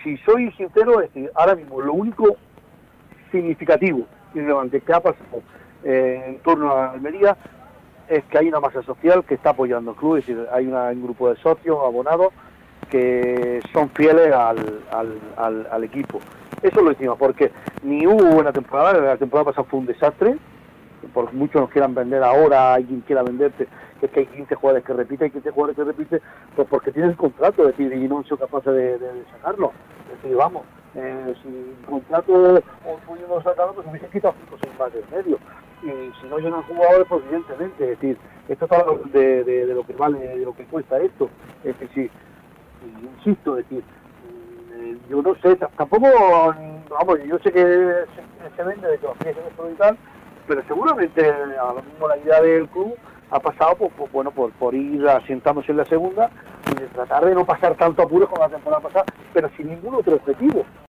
si soy sincero, es decir, ahora mismo lo único significativo y relevante que ha pasado en torno a Almería es que hay una masa social que está apoyando al club, es decir, hay un grupo de socios, abonados, que son fieles al equipo. Eso lo decimos, porque ni hubo buena temporada, la temporada pasada fue un desastre, por mucho nos quieran vender ahora, hay quien quiera venderte, es que hay 15 jugadores que repiten, 15 jugadores que repiten, pues porque tienen contrato, es decir, y no son capaces de sacarlo. Es decir, vamos, si el contrato o pudiendo sacarlo, pues hubiese quitado 5 o 6 más del medio. Y si no llegan jugadores, pues evidentemente, es decir, esto está de lo que vale, de lo que cuesta esto. Es decir, insisto, es decir, yo no sé, tampoco, vamos, yo sé que se vende de que los pies y tal, pero seguramente a lo mismo la idea del club ha pasado por ir asentándose en la segunda y de tratar de no pasar tanto apuros como la temporada pasada, pero sin ningún otro objetivo.